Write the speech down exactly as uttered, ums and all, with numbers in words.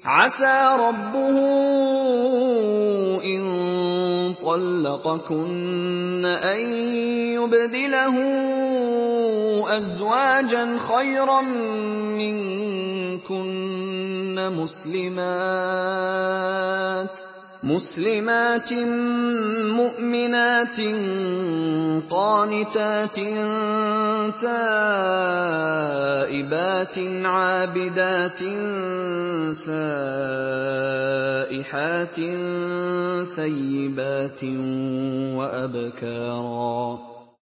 عَسَىٰ رَبُّهُ إِن طَلَّقَكُنَّ أَن يُبْدِلَهُ أَزْوَاجًا خَيْرًا مِّنكُنَّ مُسْلِمَاتٍ مُّؤْمِنَاتٍ قَانِتَاتٍ تَائِبَاتٍ عَابِدَاتٍ سَائِحَاتٍ ثَيِّبَاتٍ وَأَبْكَارًا